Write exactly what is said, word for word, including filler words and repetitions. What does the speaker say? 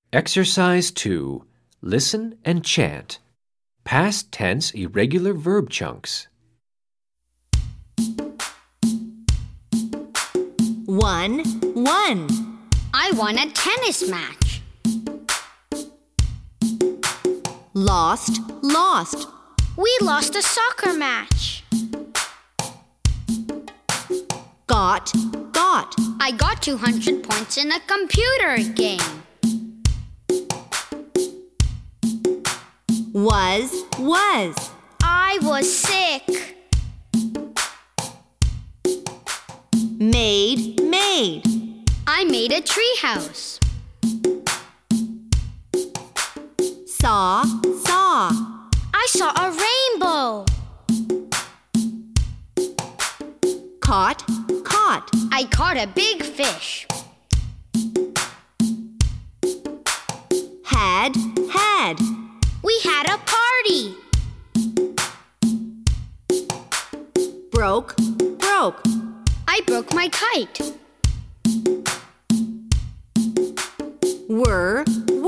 Exercise two. Listen and chant. Past tense irregular verb chunks. One, one. I won a tennis match. Lost, lost. We lost a soccer match. Got, got. I got two hundred points in a computer game. Was, was. I was sick. Made, made. I made a treehouse. Saw, saw. I saw a rainbow. Caught, caught. I caught a big fish. Had, had. We had a party. Broke, broke. I broke my kite. Were,